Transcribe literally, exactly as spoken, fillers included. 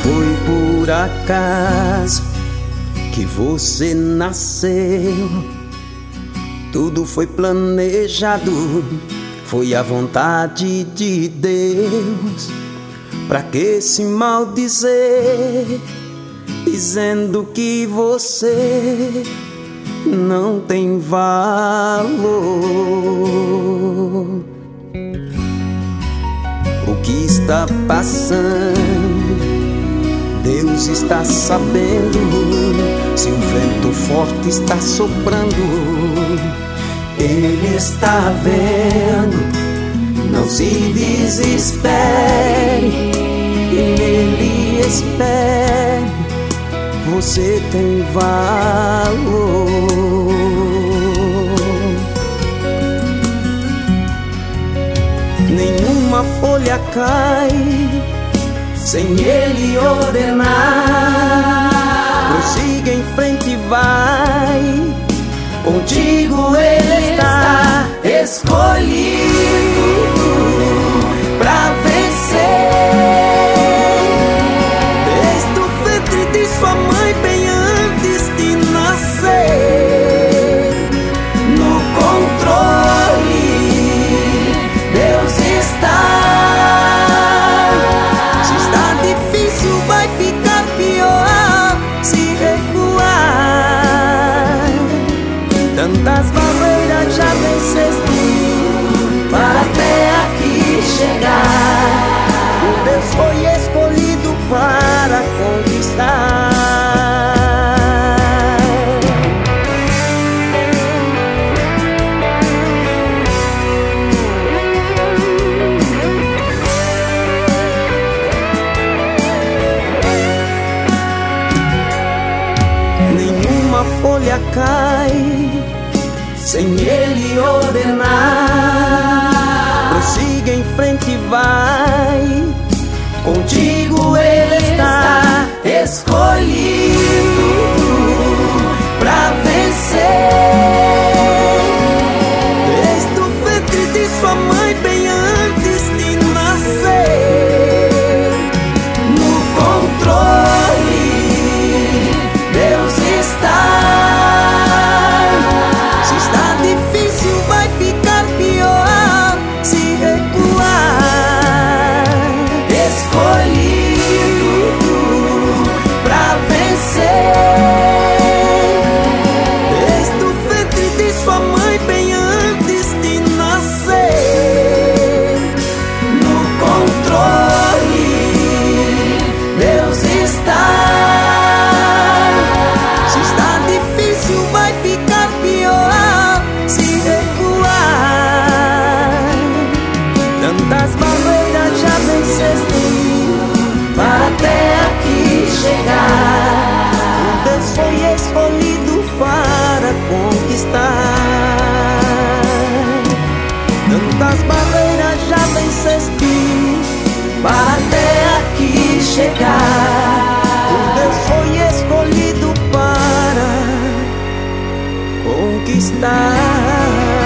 foi por acaso que você nasceu. Tudo foi planejado, foi a vontade de Deus. Pra que se maldizer, dizendo que você não tem valor? O que está passando, Deus está sabendo. Se um vento forte está soprando, Ele está vendo. Não se desespere, Ele espere. Você tem valor. Nenhuma folha cai sem Ele ordenar. Prossiga em frente e vai. Contigo Ele está escolhido pra vencer. Desde o ventre de sua mãe, bem antes de nascer, no controle Deus está. Se está difícil, vai ficar pior se recuar. Tantas barreiras já venceste para até aqui chegar. O Deus foi escolhido para conquistar. Nenhuma folha cai sem Ele ordenar. Prossiga em frente e vai. Contigo Ele está escolhido pra vencer. Desde o ventre de sua mãe, bem antes de nascer, no controle Deus está. Se está difícil, vai ficar pior se recuar. Escolhido pra vencer. Desde o ventre de sua mãe, bem antes de nascer, no controle Deus está. Se está difícil, vai ficar pior se recuar. Tantas barreiras já venceste para até aqui chegar. O Deus foi escolhido para conquistar. Tantas barreiras já venceste para até aqui chegar. O Deus foi escolhido para conquistar.